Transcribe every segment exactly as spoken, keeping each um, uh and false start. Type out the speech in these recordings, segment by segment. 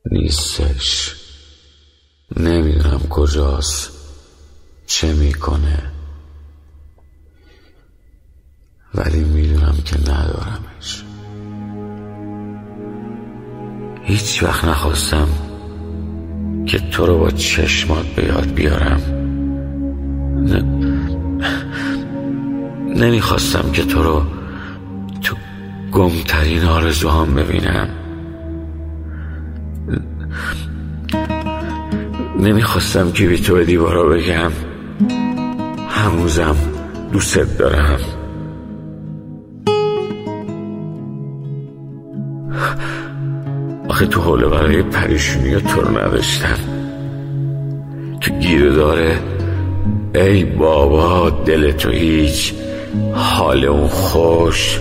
نیستش. نمیدونم کجاست، چه میکنه، ولی میدونم که ندارمش. هیچ وقت نخواستم که تو رو با چشمات به یاد بیارم. ن... نمیخواستم که تو رو تو گمترین آرزوهام ببینم. نمیخواستم که بی تو به دیوارا بگم هنوزم دوست دارم. آخه تو حوله برای پریشونی تو رو نداشتم. تو گیره داره ای بابا دل تو هیچ، حال اون خوش،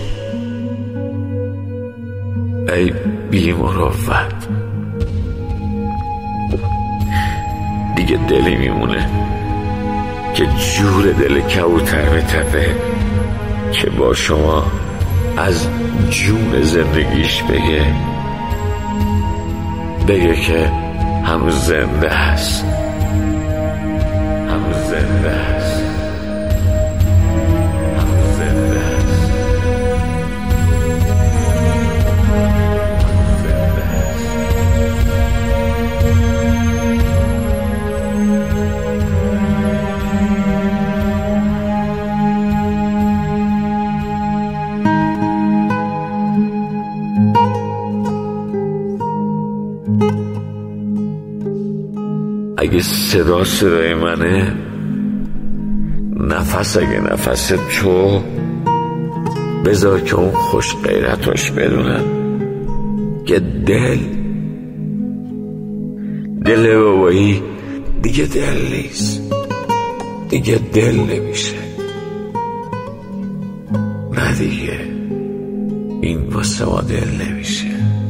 ای بی مروت. دیگه دلی میمونه که جور دل کبوتر بتپه که با شما از جون زندگیش بگه بگه که هنوز زنده هست، هنوز زنده هست، هنوز زنده هست، هنوز زنده هست. اگه صدا صدای منه، نفس اگه نفس تو، بذار که اون خوش غیرتاش بدونن که دل دل بابایی دیگه دل نیست، دیگه دل نمیشه. نه دیگه این واسه ما دل نمیشه.